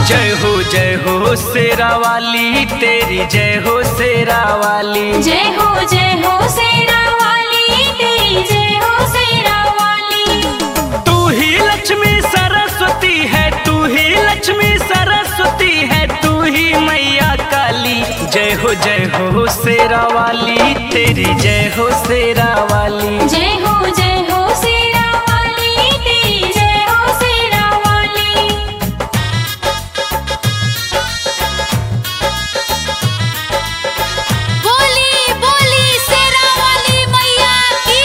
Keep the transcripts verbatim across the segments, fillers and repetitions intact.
जय हो जय हो शेरा वाली तेरी जय हो शेरा वाली। जय हो जय हो शेरा वाली तेरी जय हो शेरा वाली। तू ही लक्ष्मी सरस्वती है, तू ही लक्ष्मी सरस्वती है, तू ही मैया काली। जय हो जय हो शेरा वाली तेरी जय हो शेरा वाली। जय हो जय हो शेरा वाली तेरी जय हो शेरा वाली। बोली बोली शेरा वाली मैया की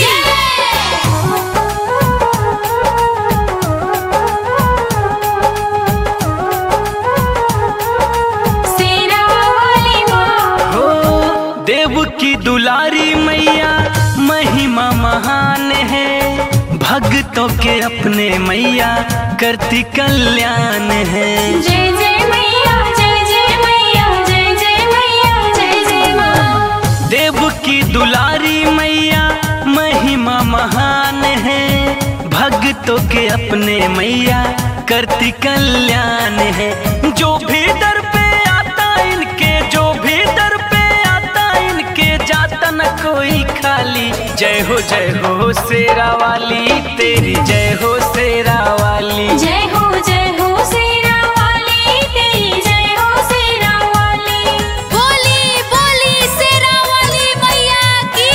शेरा वाली माँ। हो देव की दुलारी मैया महिमा महान है, भक्तों के अपने मैया करती कल्याण है। जय जय मैया जय जय मैया जय जय मैया जय जय माँ। देव की दुलारी मैया महिमा महान है, भक्तों के अपने मैया करती कल्याण है। जो भी दर पे आता इनके, जो भी दर पे आता इनके, जाता न कोई खाली। जय हो जय हो शेरा वाली तेरी जय हो शेरा वाली। जय हो जय हो शेरा वाली तेरी जय हो शेरा वाली। बोली बोली शेरा वाली मैया की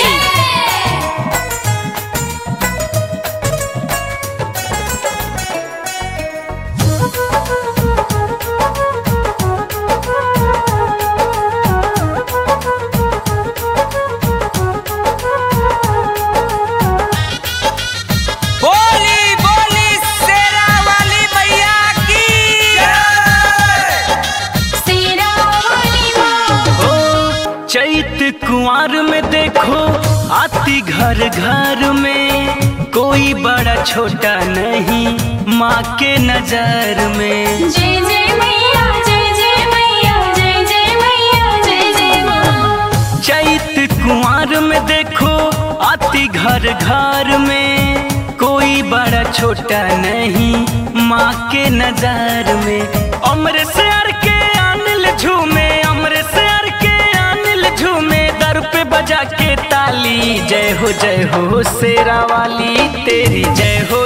बोली बोली शेरा वाली मैया की शेरा वाली माँ। हो चैत कुंवर में देखो आती घर घर में, कोई बड़ा छोटा नहीं माँ के नजर में। जय जय मैया जय जय मैया जय जय मैया जय जय माँ। चैत कुंवर में देखो आती घर घर में, कोई बड़ा छोटा नहीं माँ के नजर में। अमर से अर के अनिल झूमे, अमर से अर के अनिल झूमे, दर पे बजा के ताली। जय हो जय हो शेरा वाली तेरी जय हो